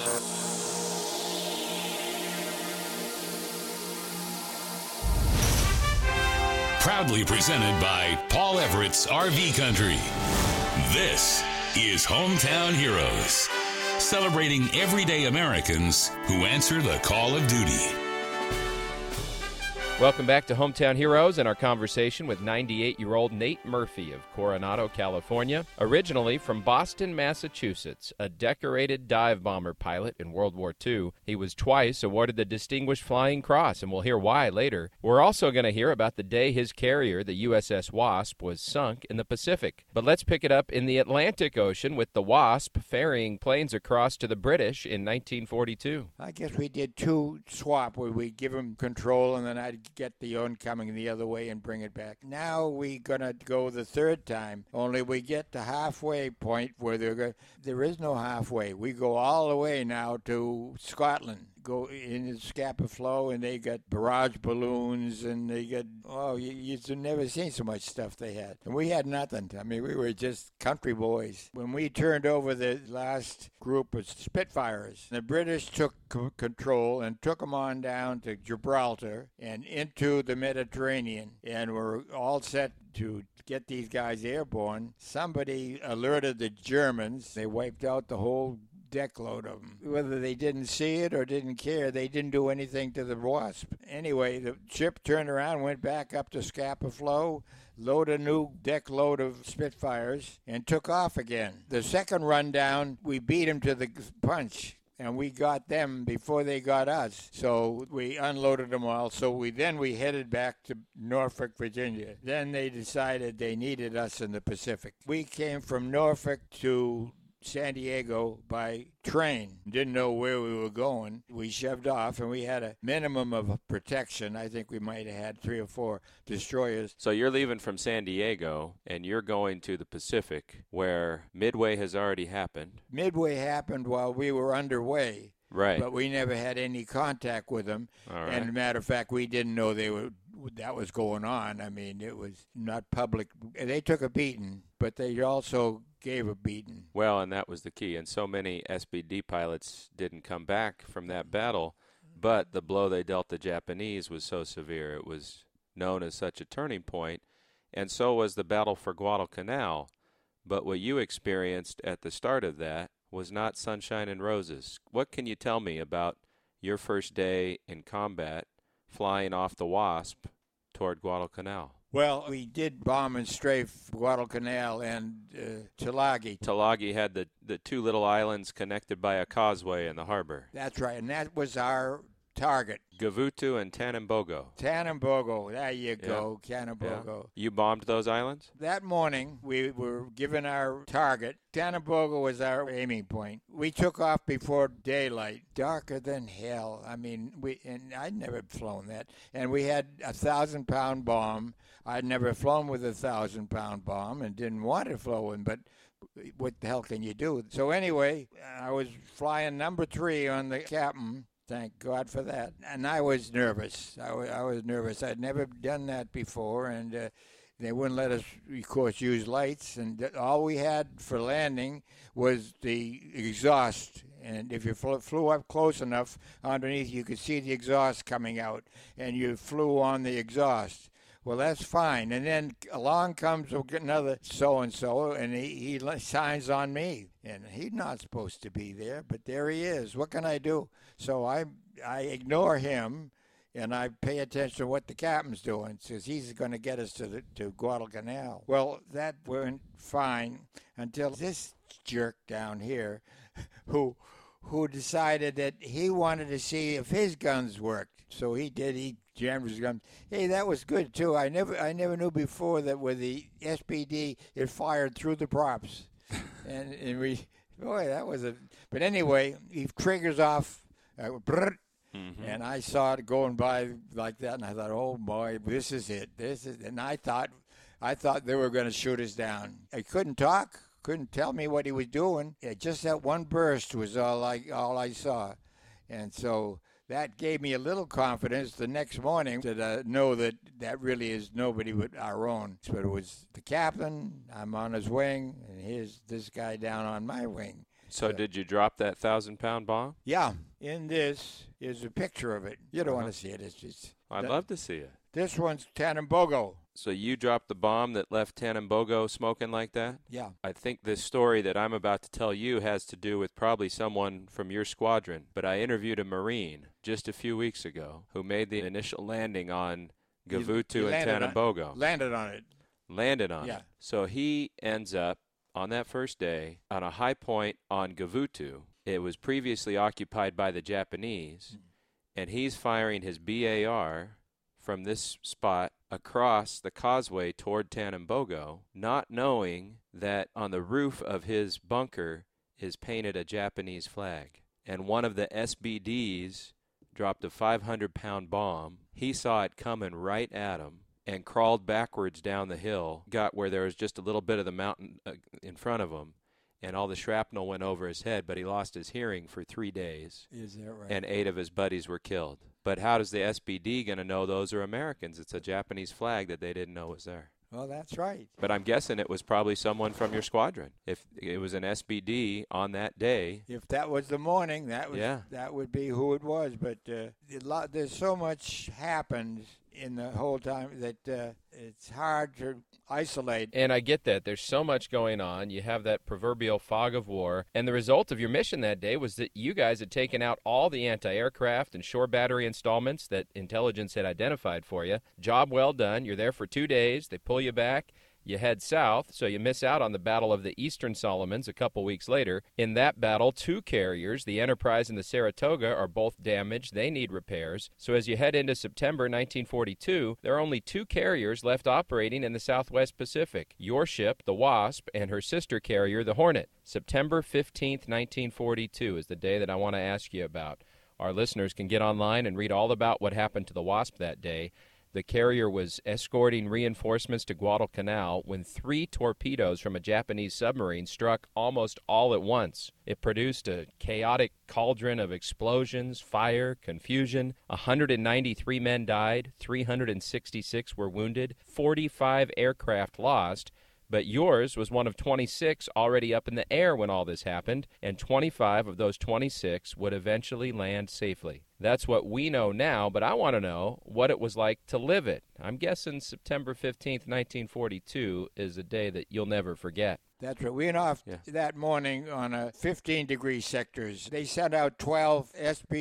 Proudly presented by Paul Everett's RV Country. This is Hometown Heroes, celebrating everyday Americans who answer the call of duty. Welcome back to Hometown Heroes and our conversation with 98-year-old Nate Murphy of Coronado, California. Originally from Boston, Massachusetts, a decorated dive bomber pilot in World War II, he was twice awarded the Distinguished Flying Cross, and we'll hear why later. We're also going to hear about the day his carrier, the USS Wasp, was sunk in the Pacific. But let's pick it up in the Atlantic Ocean with the Wasp ferrying planes across to the British in 1942. I guess we did two swap where we give them control and then I'd get the oncoming the other way and bring it back. Now we're going to go the third time, only we get the halfway point where there is no halfway. We go all the way now to Scotland. Go in the Scapa Flow, and they got barrage balloons, and they got, you've never seen so much stuff they had. And we had nothing. I mean, we were just country boys. When we turned over the last group of Spitfires, the British took control and took them on down to Gibraltar and into the Mediterranean, and were all set to get these guys airborne. Somebody alerted the Germans. They wiped out the whole deck load of them. Whether they didn't see it or didn't care, they didn't do anything to the Wasp. Anyway, the ship turned around, went back up to Scapa Flow, loaded a new deck load of Spitfires, and took off again. The second run down, we beat them to the punch, and we got them before they got us. So we unloaded them all. So we headed back to Norfolk, Virginia. Then they decided they needed us in the Pacific. We came from Norfolk to San Diego by train. Didn't know where we were going. We shoved off, and we had a minimum of protection. I think we might have had 3 or 4 destroyers. So you're leaving from San Diego, and you're going to the Pacific, where Midway has already happened. Midway happened while we were underway. Right. But we never had any contact with them. All right. And as a matter of fact, we didn't know that was going on. I mean, it was not public. They took a beating, but they also gave a beating. Well, and that was the key. And so many SBD pilots didn't come back from that battle, but the blow they dealt the Japanese was so severe. It was known as such a turning point, and so was the battle for Guadalcanal. But what you experienced at the start of that was not sunshine and roses. What can you tell me about your first day in combat flying off the Wasp toward Guadalcanal? Well, we did bomb and strafe Guadalcanal and Tulagi. Tulagi had the 2 little islands connected by a causeway in the harbor. That's right, and that was our target. Gavutu and Tanambogo. Tanambogo, there you go, Tanambogo. Yeah. You bombed those islands? That morning, we were given our target. Tanambogo was our aiming point. We took off before daylight, darker than hell. I mean, and I'd never flown that. And we had a 1,000-pound bomb. I'd never flown with a 1,000-pound bomb and didn't want to flow one, but what the hell can you do? So anyway, I was flying number 3 on the captain. Thank God for that. And I was nervous. I was nervous. I'd never done that before, and they wouldn't let us, of course, use lights. And all we had for landing was the exhaust. And if you flew up close enough underneath, you could see the exhaust coming out, and you flew on the exhaust. Well, that's fine. And then along comes another so-and-so, and he signs on me. And he's not supposed to be there, but there he is. What can I do? So I ignore him, and I pay attention to what the captain's doing, because he's going to get us to Guadalcanal. Well, that went fine until this jerk down here who decided that he wanted to see if his guns worked. So he did. He jammed his gun. Hey, that was good too. I never knew before that with the SBD it fired through the props, and that was a. But anyway, he triggers off, and I saw it going by like that, and I thought, oh boy, this is it. And I thought they were going to shoot us down. I couldn't talk. Couldn't tell me what he was doing. Just that one burst was all I saw, and so. That gave me a little confidence the next morning to know that really is nobody but our own. But it was the captain, I'm on his wing, and here's this guy down on my wing. So did you drop that 1,000-pound bomb? Yeah. In this is a picture of it. You don't want to see it. It's just. I'd love to see it. This one's Tanambogo. So you dropped the bomb that left Tanambogo smoking like that? Yeah. I think this story that I'm about to tell you has to do with probably someone from your squadron. But I interviewed a Marine just a few weeks ago who made the initial landing on Gavutu and Tanambogo. Landed on it. Landed on it. So he ends up on that first day on a high point on Gavutu. It was previously occupied by the Japanese, and he's firing his BAR from this spot across the causeway toward Tanambogo, not knowing that on the roof of his bunker is painted a Japanese flag. And one of the SBDs dropped a 500-pound bomb. He saw it coming right at him and crawled backwards down the hill, got where there was just a little bit of the mountain in front of him, and all the shrapnel went over his head, but he lost his hearing for 3 days. Is that right? And 8 of his buddies were killed. But how does the SBD going to know those are Americans? It's a Japanese flag that they didn't know was there. Well, that's right. But I'm guessing it was probably someone from your squadron. If it was an SBD on that day. If that was the morning, that would be who it was. But there's so much happened in the whole time that it's hard to isolate. And I get that. There's so much going on. You have that proverbial fog of war. And the result of your mission that day was that you guys had taken out all the anti-aircraft and shore battery installments that intelligence had identified for you. Job well done. You're there for 2 days. They pull you back. You head south, so you miss out on the Battle of the Eastern Solomons a couple weeks later. In that battle, 2 carriers, the Enterprise and the Saratoga, are both damaged. They need repairs. So as you head into September 1942, there are only 2 carriers left operating in the Southwest Pacific. Your ship, the Wasp, and her sister carrier, the Hornet. September 15th, 1942 is the day that I want to ask you about. Our listeners can get online and read all about what happened to the Wasp that day. The carrier was escorting reinforcements to Guadalcanal when 3 torpedoes from a Japanese submarine struck almost all at once. It produced a chaotic cauldron of explosions, fire, confusion. 193 men died, 366 were wounded, 45 aircraft lost. But yours was one of 26 already up in the air when all this happened, and 25 of those 26 would eventually land safely. That's what we know now, but I want to know what it was like to live it. I'm guessing September 15th, 1942 is a day that you'll never forget. That's right. We went off that morning on 15-degree sectors. They sent out 12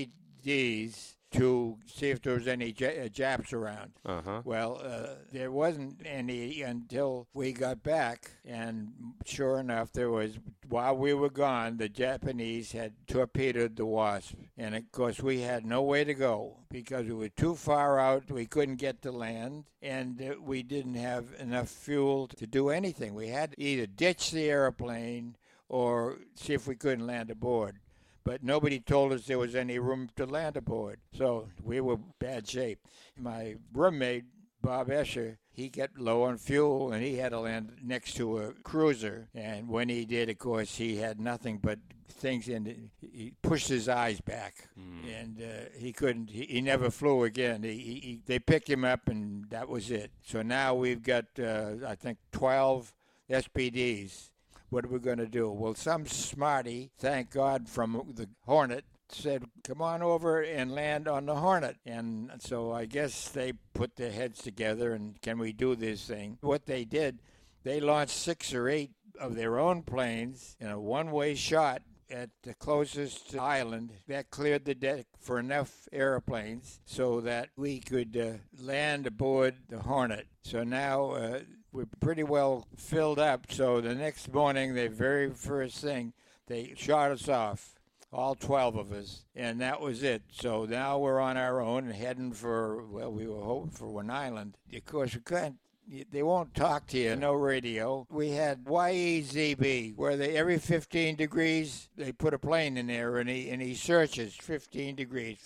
SBDs to see if there was any Japs around. Well, there wasn't any until we got back, and sure enough, there was. While we were gone, the Japanese had torpedoed the Wasp, and of course we had no way to go because we were too far out. We couldn't get to land, and we didn't have enough fuel to do anything. We had to either ditch the airplane or see if we couldn't land aboard. But nobody told us there was any room to land aboard. So we were in bad shape. My roommate, Bob Escher, he got low on fuel, and he had to land next to a cruiser. And when he did, of course, he had nothing but things in it. He pushed his eyes back, and he couldn't. He never flew again. They picked him up, and that was it. So now we've got, I think, 12 SBDs. What are we going to do? Well, some smarty, thank God, from the Hornet said, come on over and land on the Hornet. And so I guess they put their heads together and can we do this thing? What they did, they launched 6 or 8 of their own planes in a one-way shot at the closest island. That cleared the deck for enough airplanes so that we could land aboard the Hornet. So now we're pretty well filled up. So the next morning, the very first thing, they shot us off, all 12 of us, and that was it. So now we're on our own and heading for, well, we were hoping for one island. Of course, we couldn't. They won't talk to you, no radio. We had YEZB, where every 15 degrees, they put a plane in there, and he searches 15 degrees.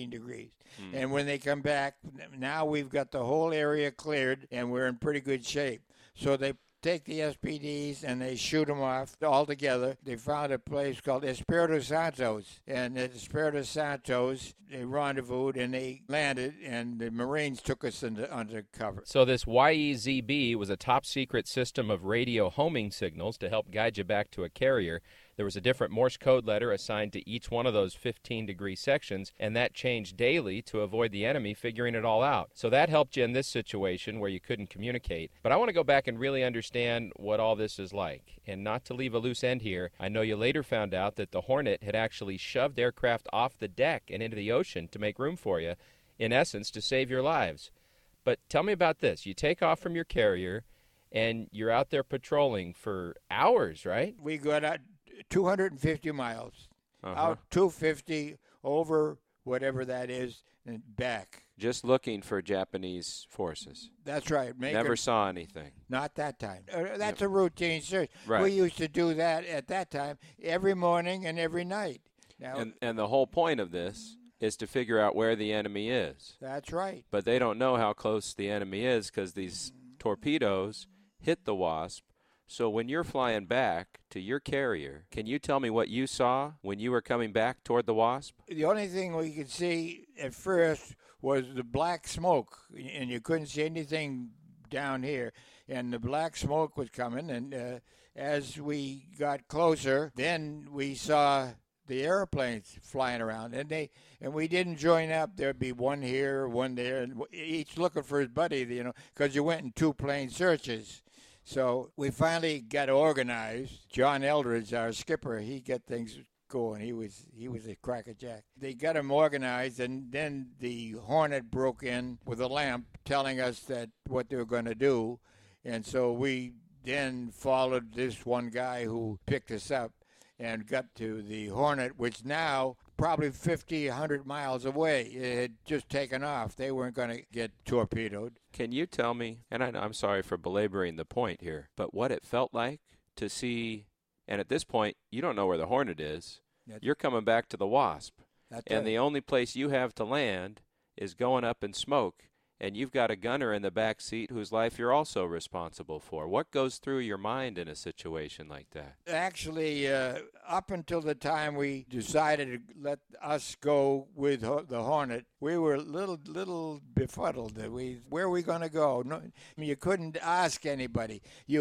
And when they come back, now we've got the whole area cleared, and we're in pretty good shape. So they take the SPDs and they shoot them off all together. They found a place called Espiritu Santos. And at Espiritu Santos, they rendezvoused and they landed, and the Marines took us under cover. So this YEZB was a top-secret system of radio homing signals to help guide you back to a carrier. There was a different Morse code letter assigned to each one of those 15-degree sections, and that changed daily to avoid the enemy figuring it all out. So that helped you in this situation where you couldn't communicate. But I want to go back and really understand what all this is like. And not to leave a loose end here, I know you later found out that the Hornet had actually shoved aircraft off the deck and into the ocean to make room for you, in essence, to save your lives. But tell me about this. You take off from your carrier, and you're out there patrolling for hours, right? We got out 250 miles, out 250 over whatever that is, and back. Just looking for Japanese forces. That's right. Never saw anything. Not that time. That's a routine search. Right. We used to do that at that time every morning and every night. Now, and the whole point of this is to figure out where the enemy is. That's right. But they don't know how close the enemy is because these torpedoes hit the Wasp. So when you're flying back to your carrier, can you tell me what you saw when you were coming back toward the Wasp? The only thing we could see at first was the black smoke, and you couldn't see anything down here. And the black smoke was coming, and as we got closer, then we saw the airplanes flying around, and we didn't join up. There'd be one here, one there, and each looking for his buddy, because you went in two-plane searches. So we finally got organized. John Eldridge, our skipper, he got things going. He was a crackerjack. They got him organized, and then the Hornet broke in with a lamp telling us that what they were going to do. And so we then followed this one guy who picked us up and got to the Hornet, which now probably 50, 100 miles away. It had just taken off. They weren't going to get torpedoed. Can you tell me, and I'm sorry for belaboring the point here, but what it felt like to see, and at this point, you don't know where the Hornet is. You're coming back to the Wasp. And the only place you have to land is going up in smoke, and you've got a gunner in the back seat whose life you're also responsible for. What goes through your mind in a situation like that? Actually, up until the time we decided to let us go with the Hornet, we were a little befuddled. Where are we going to go? No, you couldn't ask anybody.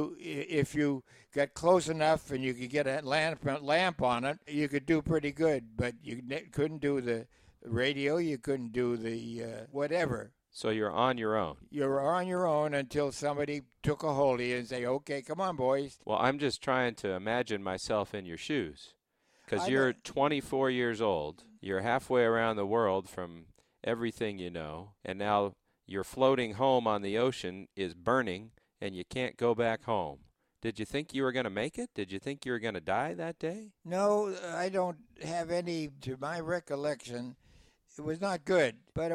If you got close enough and you could get a lamp on it, you could do pretty good. But you couldn't do the radio. You couldn't do the whatever. So you're on your own. You're on your own until somebody took a hold of you and say, okay, come on, boys. Well, I'm just trying to imagine myself in your shoes. Because you're 24 years old. You're halfway around the world from everything you know. And now your floating home on the ocean is burning, and you can't go back home. Did you think you were going to make it? Did you think you were going to die that day? No, I don't have any, to my recollection. It was not good, but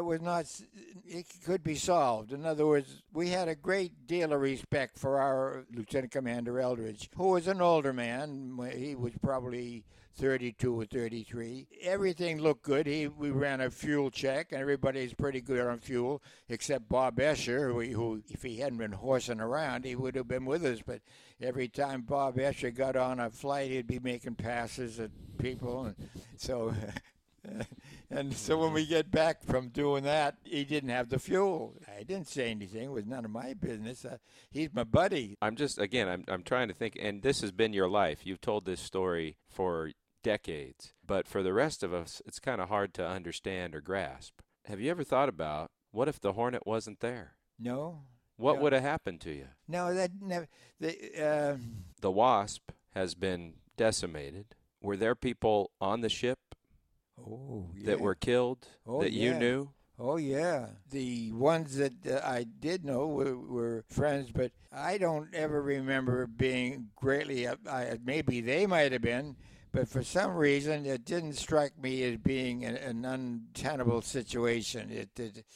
it could be solved. In other words, we had a great deal of respect for our Lieutenant Commander Eldridge, who was an older man. He was probably 32 or 33. Everything looked good. We ran a fuel check, and everybody's pretty good on fuel, except Bob Escher, who if he hadn't been horsing around, he would have been with us. But every time Bob Escher got on a flight, he'd be making passes at people. And so... And so when we get back from doing that, he didn't have the fuel. I didn't say anything. It was none of my business. He's my buddy. I'm trying to think, and this has been your life. You've told this story for decades. But for the rest of us, it's kind of hard to understand or grasp. Have you ever thought about, what if the Hornet wasn't there? No. What would have happened to you? No, that never. The Wasp has been decimated. Were there people on the ship that were killed you knew? Oh, yeah. The ones that I did know were friends, but I don't ever remember being greatly, maybe they might have been, but for some reason it didn't strike me as being an untenable situation.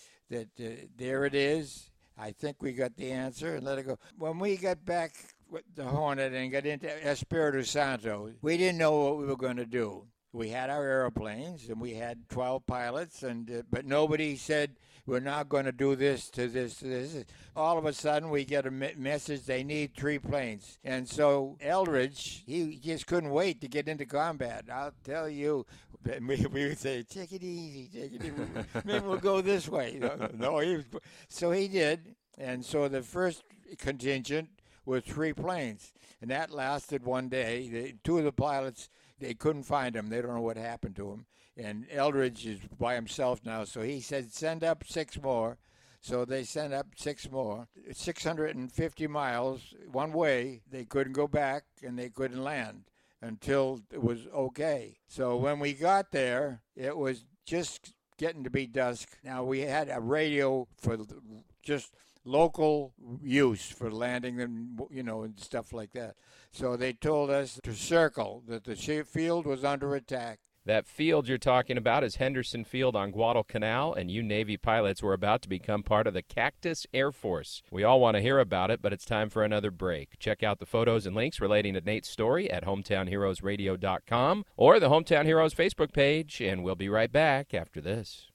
There it is. I think we got the answer and let it go. When we got back with the Hornet and got into Espiritu Santo, we didn't know what we were going to do. We had our airplanes, and we had 12 pilots, but nobody said, we're not going to do this to this to this. All of a sudden, we get a message they need 3 planes. And so Eldridge, he just couldn't wait to get into combat. I'll tell you, we would say, take it easy, maybe we'll go this way. So he did. And so the first contingent with 3 planes. And that lasted one day. 2 of the pilots, they couldn't find him. They don't know what happened to him. And Eldridge is by himself now, so he said, send up 6 more. So they sent up 6 more. 650 miles one way. They couldn't go back, and they couldn't land until it was okay. So when we got there, it was just getting to be dusk. Now, we had a radio for just local use for landing them, and stuff like that. So they told us to circle, that the field was under attack. That field you're talking about is Henderson Field on Guadalcanal, and you Navy pilots were about to become part of the Cactus Air Force. We all want to hear about it, but it's time for another break. Check out the photos and links relating to Nate's story at hometownheroesradio.com or the Hometown Heroes Facebook page, and we'll be right back after this.